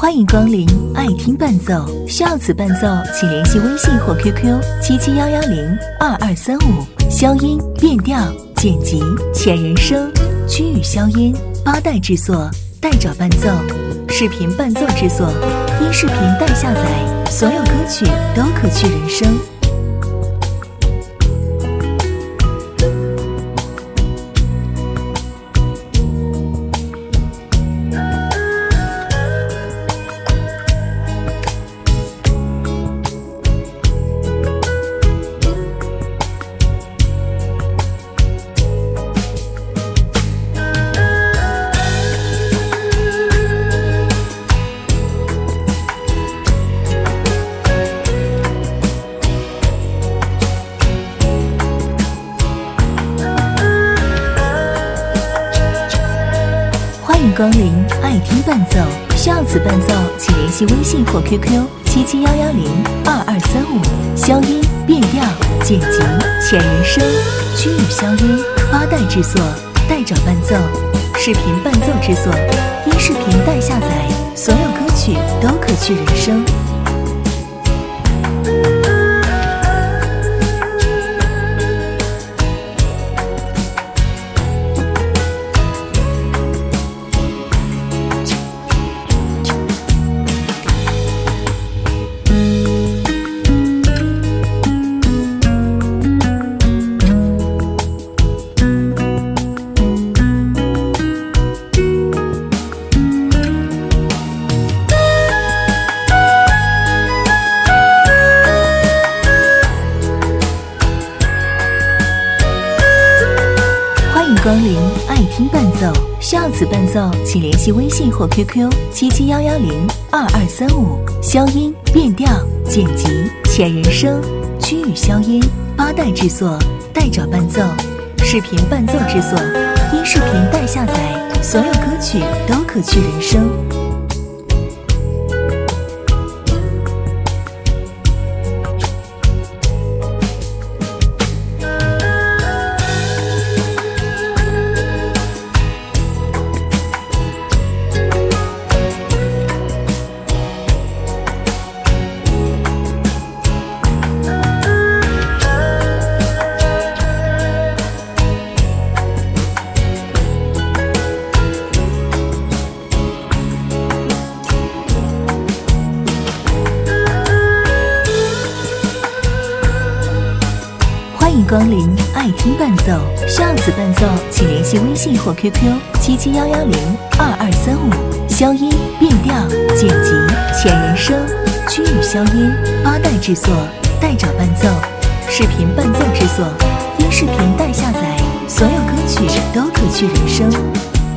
欢迎光临爱听伴奏，需要此伴奏请联系微信或 QQ 771102235。消音、变调、剪辑、前人声、区域消音，八代制作，代找伴奏，视频伴奏制作，音视频代下载，所有歌曲都可去人声。欢迎光临爱听伴奏，需要此伴奏请联系微信或 QQ 771102235。消音、变调、剪辑、前人声、区域消音，八代制作，代找伴奏，视频伴奏制作，音视频代下载，所有歌曲都可去人声。光临爱听伴奏，需要此伴奏请联系微信或 QQ 771102235。消音、变调、剪辑、前人声、区域消音，八代制作，代找伴奏，视频伴奏制作，音视频代下载，所有歌曲都可去人声。欢迎光临爱听伴奏，需要此伴奏请联系微信或 QQ 771102235。消音、变调、剪辑、前人声、区域消音，八代制作，代找伴奏，视频伴奏制作，音视频代下载，所有歌曲都可去人声。